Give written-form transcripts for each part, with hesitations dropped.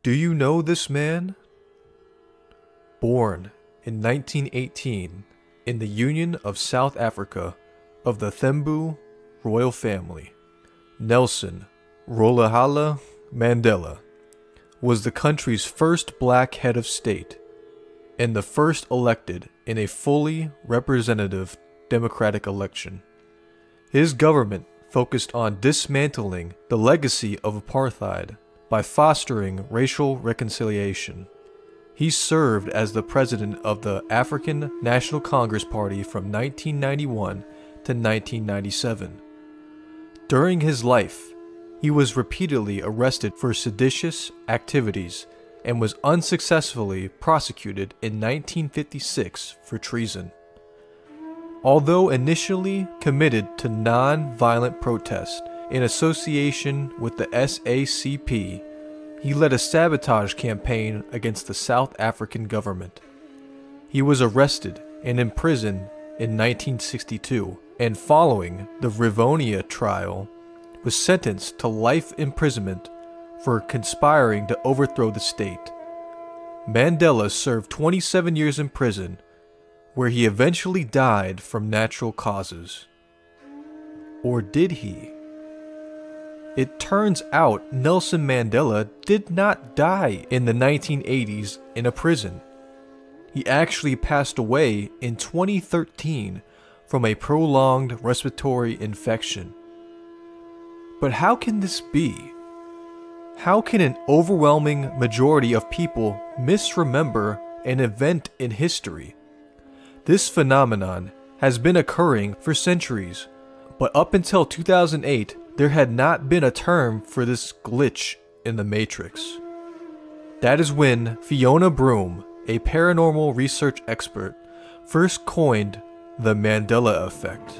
Do you know this man? Born in 1918 in the Union of South Africa of the Thembu royal family, Nelson Rolihlahla Mandela was the country's first black head of state and the first elected in a fully representative democratic election. His government focused on dismantling the legacy of apartheid by fostering racial reconciliation. He served as the president of the African National Congress Party from 1991 to 1997. During his life, he was repeatedly arrested for seditious activities and was unsuccessfully prosecuted in 1956 for treason. Although initially committed to non-violent protest in association with the SACP, he led a sabotage campaign against the South African government. He was arrested and imprisoned in 1962, and following the Rivonia trial, was sentenced to life imprisonment for conspiring to overthrow the state. Mandela served 27 years in prison, where he eventually died from natural causes. Or did he? It turns out Nelson Mandela did not die in the 1980s in a prison. He actually passed away in 2013 from a prolonged respiratory infection. But how can this be? How can an overwhelming majority of people misremember an event in history? This phenomenon has been occurring for centuries, but up until 2008, there had not been a term for this glitch in the Matrix. That is when Fiona Broome, a paranormal research expert, first coined the Mandela effect.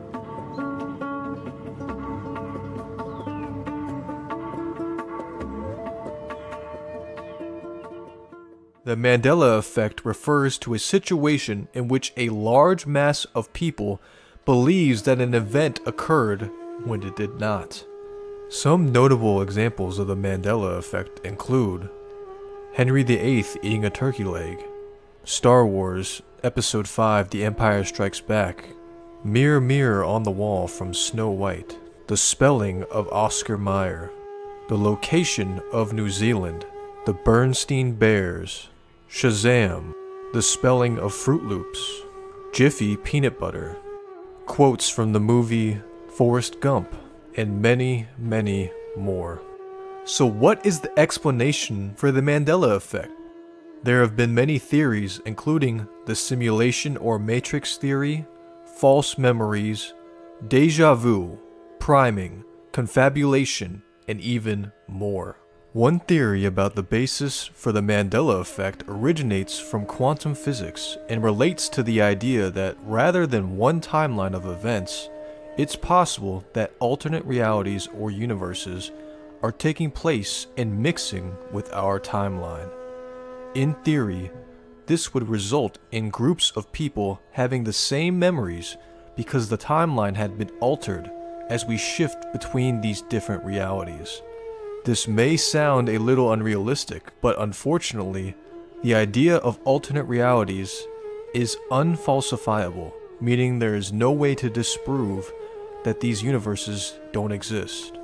The Mandela effect refers to a situation in which a large mass of people believes that an event occurred when it did not. Some notable examples of the Mandela effect include Henry VIII eating a turkey leg, Star Wars Episode 5 The Empire Strikes Back, Mirror Mirror on the Wall from Snow White, the spelling of Oscar Mayer, the location of New Zealand, the Bernstein Bears, Shazam, the spelling of Fruit Loops, Jiffy peanut butter, quotes from the movie Forrest Gump, and many, many more. So what is the explanation for the Mandela effect? There have been many theories, including the simulation or matrix theory, false memories, deja vu, priming, confabulation, and even more. One theory about the basis for the Mandela effect originates from quantum physics and relates to the idea that rather than one timeline of events, it's possible that alternate realities or universes are taking place and mixing with our timeline. In theory, this would result in groups of people having the same memories because the timeline had been altered as we shift between these different realities. This may sound a little unrealistic, but unfortunately, the idea of alternate realities is unfalsifiable, meaning there is no way to disprove that these universes don't exist.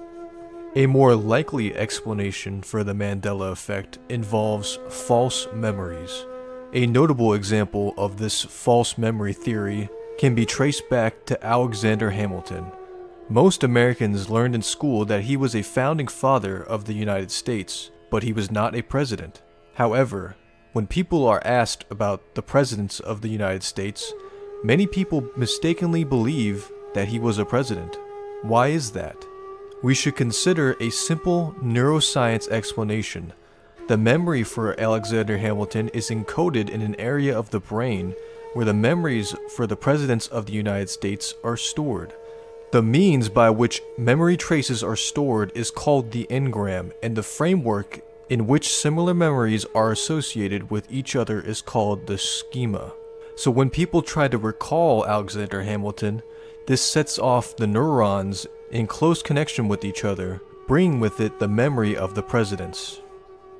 A more likely explanation for the Mandela effect involves false memories. A notable example of this false memory theory can be traced back to Alexander Hamilton. Most Americans learned in school that he was a founding father of the United States, but he was not a president. However, when people are asked about the presidents of the United States, many people mistakenly believe that he was a president. Why is that? We should consider a simple neuroscience explanation. The memory for Alexander Hamilton is encoded in an area of the brain where the memories for the presidents of the United States are stored. The means by which memory traces are stored is called the engram, and the framework in which similar memories are associated with each other is called the schema. So when people try to recall Alexander Hamilton, this sets off the neurons in close connection with each other, bringing with it the memory of the presidents.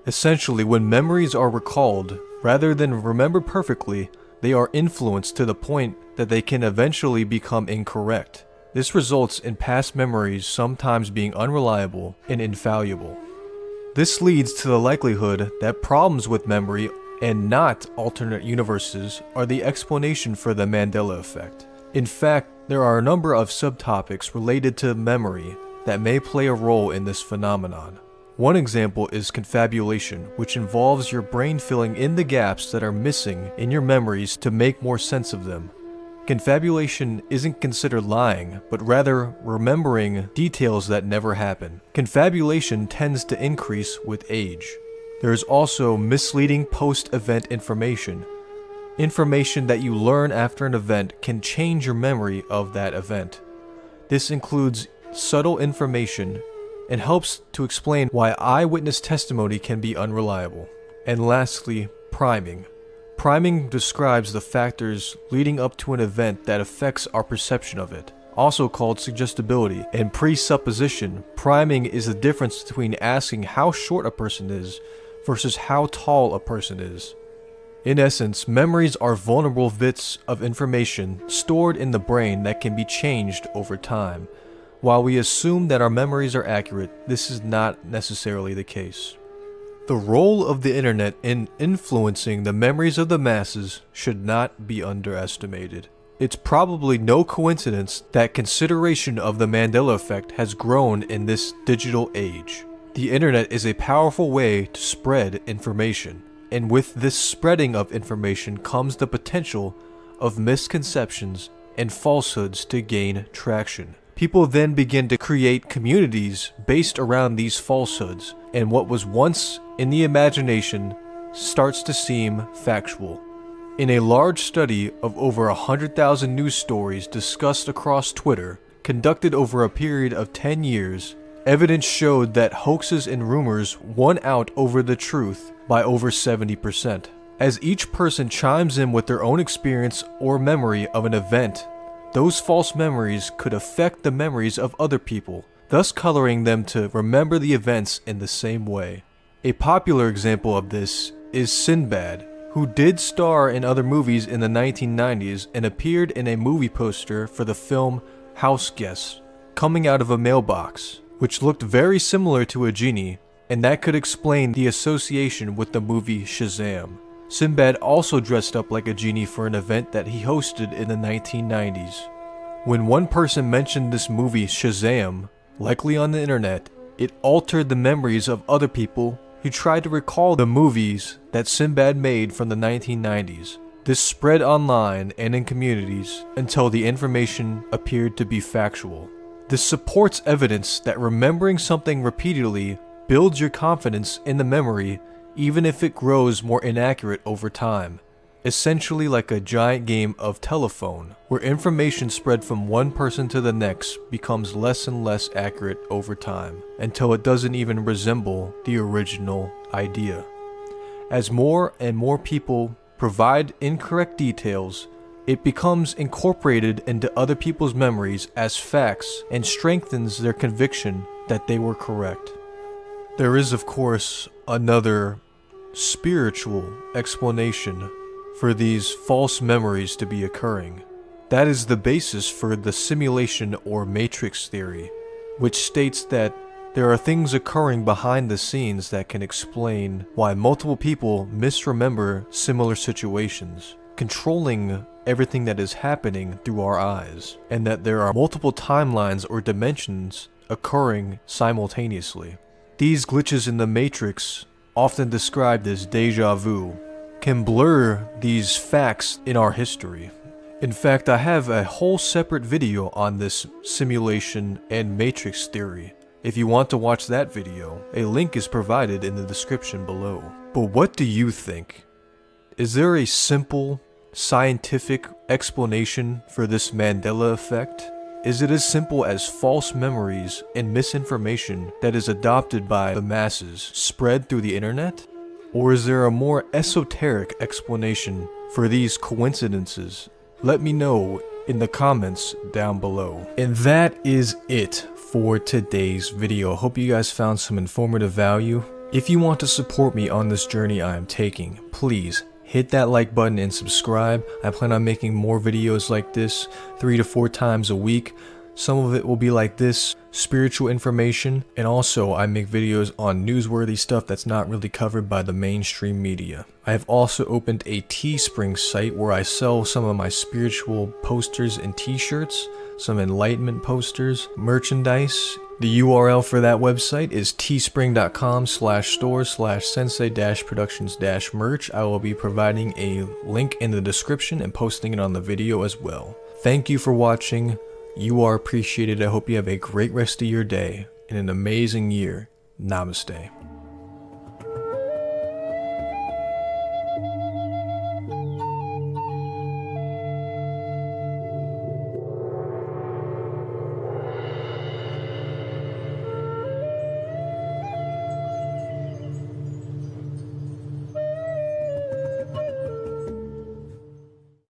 Essentially, when memories are recalled, rather than remembered perfectly, they are influenced to the point that they can eventually become incorrect. This results in past memories sometimes being unreliable and infallible. This leads to the likelihood that problems with memory and not alternate universes are the explanation for the Mandela effect. In fact, there are a number of subtopics related to memory that may play a role in this phenomenon. One example is confabulation, which involves your brain filling in the gaps that are missing in your memories to make more sense of them. Confabulation isn't considered lying, but rather remembering details that never happen. Confabulation tends to increase with age. There is also misleading post-event information. Information that you learn after an event can change your memory of that event. This includes subtle information and helps to explain why eyewitness testimony can be unreliable. And lastly, priming. Priming describes the factors leading up to an event that affects our perception of it, also called suggestibility and presupposition. Priming is the difference between asking how short a person is versus how tall a person is. In essence, memories are vulnerable bits of information stored in the brain that can be changed over time. While we assume that our memories are accurate, this is not necessarily the case. The role of the internet in influencing the memories of the masses should not be underestimated. It's probably no coincidence that consideration of the Mandela effect has grown in this digital age. The internet is a powerful way to spread information, and with this spreading of information comes the potential of misconceptions and falsehoods to gain traction. People then begin to create communities based around these falsehoods, and what was once in the imagination starts to seem factual. In a large study of over 100,000 news stories discussed across Twitter, conducted over a period of 10 years, evidence showed that hoaxes and rumors won out over the truth by over 70%. As each person chimes in with their own experience or memory of an event, those false memories could affect the memories of other people, thus coloring them to remember the events in the same way. A popular example of this is Sinbad, who did star in other movies in the 1990s and appeared in a movie poster for the film House Guest, coming out of a mailbox, which looked very similar to a genie, and that could explain the association with the movie Shazam. Sinbad also dressed up like a genie for an event that he hosted in the 1990s. When one person mentioned this movie Shazam, likely on the internet, it altered the memories of other people who tried to recall the movies that Sinbad made from the 1990s. This spread online and in communities until the information appeared to be factual. This supports evidence that remembering something repeatedly builds your confidence in the memory even if it grows more inaccurate over time. Essentially like a giant game of telephone, where information spread from one person to the next becomes less and less accurate over time, until it doesn't even resemble the original idea. As more and more people provide incorrect details, it becomes incorporated into other people's memories as facts and strengthens their conviction that they were correct. There is, of course, another spiritual explanation for these false memories to be occurring. That is the basis for the simulation or matrix theory, which states that there are things occurring behind the scenes that can explain why multiple people misremember similar situations, controlling everything that is happening through our eyes, and that there are multiple timelines or dimensions occurring simultaneously. These glitches in the matrix, often described as deja vu, can blur these facts in our history. In fact, I have a whole separate video on this simulation and matrix theory. If you want to watch that video, a link is provided in the description below. But what do you think? Is there a simple, scientific explanation for this Mandela effect? Is it as simple as false memories and misinformation that is adopted by the masses spread through the internet? Or is there a more esoteric explanation for these coincidences? Let me know in the comments down below. And that is it for today's video. Hope you guys found some informative value. If you want to support me on this journey I am taking, please hit that like button and subscribe. I plan on making more videos like this 3 to 4 times a week. Some of it will be like this, spiritual information, and also I make videos on newsworthy stuff that's not really covered by the mainstream media. I have also opened a Teespring site where I sell some of my spiritual posters and t-shirts, some enlightenment posters, merchandise. The URL for that website is teespring.com/store/sensei-productions-merch. I will be providing a link in the description and posting it on the video as well. Thank you for watching. You are appreciated. I hope you have a great rest of your day and an amazing year. Namaste.